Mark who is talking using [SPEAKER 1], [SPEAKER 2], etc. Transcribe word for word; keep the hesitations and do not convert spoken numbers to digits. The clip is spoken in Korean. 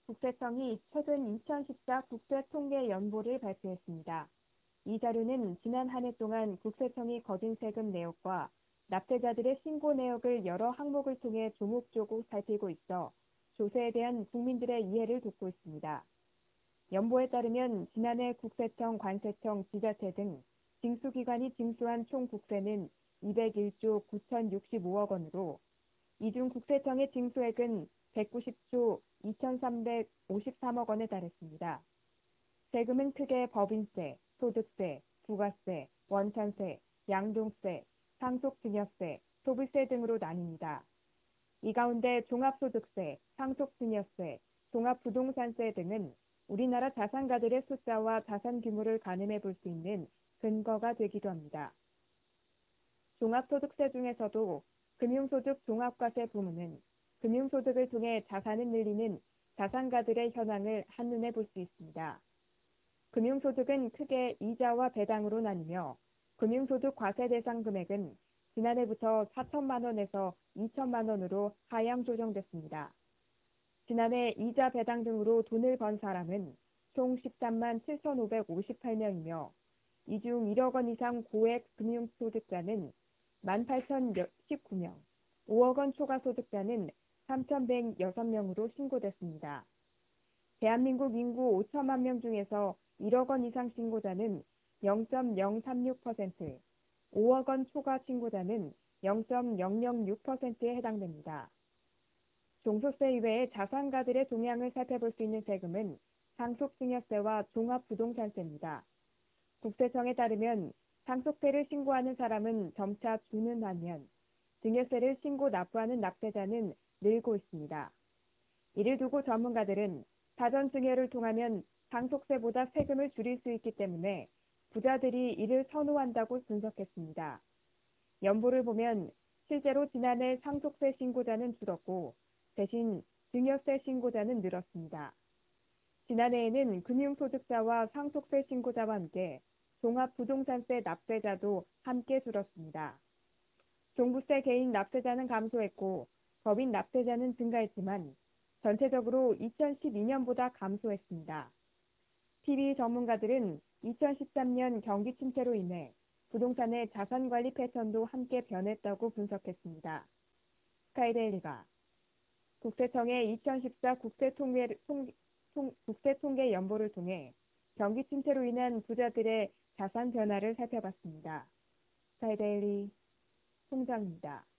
[SPEAKER 1] 국세청이 최근 이천십사 국세통계연보를 발표했습니다. 이 자료는 지난 한 해 동안 국세청이 거둔 세금 내역과 납세자들의 신고 내역을 여러 항목을 통해 조목조목 살피고 있어 조세에 대한 국민들의 이해를 돕고 있습니다. 연보에 따르면 지난해 국세청, 관세청, 지자체 등 징수기관이 징수한 총 국세는 이백일조 구천육십오억 원으로 이 중 국세청의 징수액은 백구십조 이천삼백오십삼억 원에 달했습니다. 세금은 크게 법인세, 소득세, 부가세, 원천세, 양도세, 상속증여세, 소비세 등으로 나뉩니다. 이 가운데 종합소득세, 상속증여세, 종합부동산세 등은 우리나라 자산가들의 숫자와 자산 규모를 가늠해 볼 수 있는 근거가 되기도 합니다. 종합소득세 중에서도 금융소득 종합과세 부문은 금융소득을 통해 자산을 늘리는 자산가들의 현황을 한눈에 볼 수 있습니다. 금융소득은 크게 이자와 배당으로 나뉘며 금융소득 과세 대상 금액은 지난해부터 사천만 원에서 이천만 원으로 하향 조정됐습니다. 지난해 이자 배당 등으로 돈을 번 사람은 총 십삼만 칠천오백오십팔 명이며 이 중 일억 원 이상 고액 금융소득자는 만 팔천십구 명, 오억 원 초과 소득자는 삼천백육 명으로 신고됐습니다. 대한민국 인구 오천만 명 중에서 일억 원 이상 신고자는 영 점 영삼육 퍼센트, 오억 원 초과 신고자는 영 점 영영육 퍼센트에 해당됩니다. 종소세 이외에 자산가들의 동향을 살펴볼 수 있는 세금은 상속증여세와 종합부동산세입니다. 국세청에 따르면 상속세를 신고하는 사람은 점차 주는 반면 증여세를 신고 납부하는 납세자는 늘고 있습니다. 이를 두고 전문가들은 사전 증여를 통하면 상속세보다 세금을 줄일 수 있기 때문에 부자들이 이를 선호한다고 분석했습니다. 연보를 보면 실제로 지난해 상속세 신고자는 줄었고 대신 증여세 신고자는 늘었습니다. 지난해에는 금융소득자와 상속세 신고자와 함께 종합부동산세 납세자도 함께 줄었습니다. 종부세 개인 납세자는 감소했고 법인 납세자는 증가했지만 전체적으로 이천십이 년보다 감소했습니다. 피비 전문가들은 이천십삼 년 경기 침체로 인해 부동산의 자산관리 패턴도 함께 변했다고 분석했습니다. 스카이데일리가 국세청의 이천십사 국세통계, 통, 통, 국세통계 연보를 통해 경기 침체로 인한 부자들의 자산 변화를 살펴봤습니다. 스카이데일리 송정입니다.